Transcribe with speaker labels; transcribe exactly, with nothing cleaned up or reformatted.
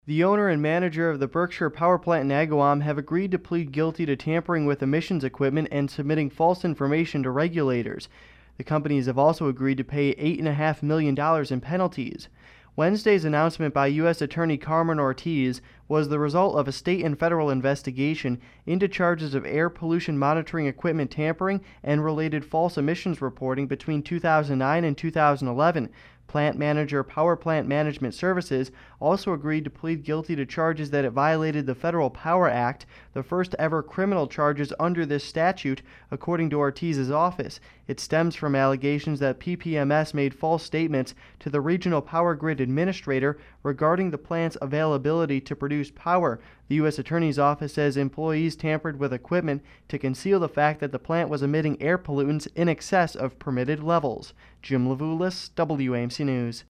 Speaker 1: The owner and manager of the Berkshire Power Plant in Agawam have agreed to plead guilty to tampering with emissions equipment and submitting false information to regulators. The companies have also agreed to pay eight point five million dollars in penalties. Wednesday's announcement by U S Attorney Carmen Ortiz was the result of a state and federal investigation into charges of air pollution monitoring equipment tampering and related false emissions reporting between two thousand nine and two thousand eleven. Plant manager Power Plant Management Services also agreed to plead guilty to charges that it violated the Federal Power Act, the first ever criminal charges under this statute, according to Ortiz's office. It stems from allegations that P P M S made false statements to the Regional Power Grid Administrator regarding the plant's availability to produce power. The U S Attorney's Office says employees tampered with equipment to conceal the fact that the plant was emitting air pollutants in excess of permitted levels. Jim Levulis, W A M C News.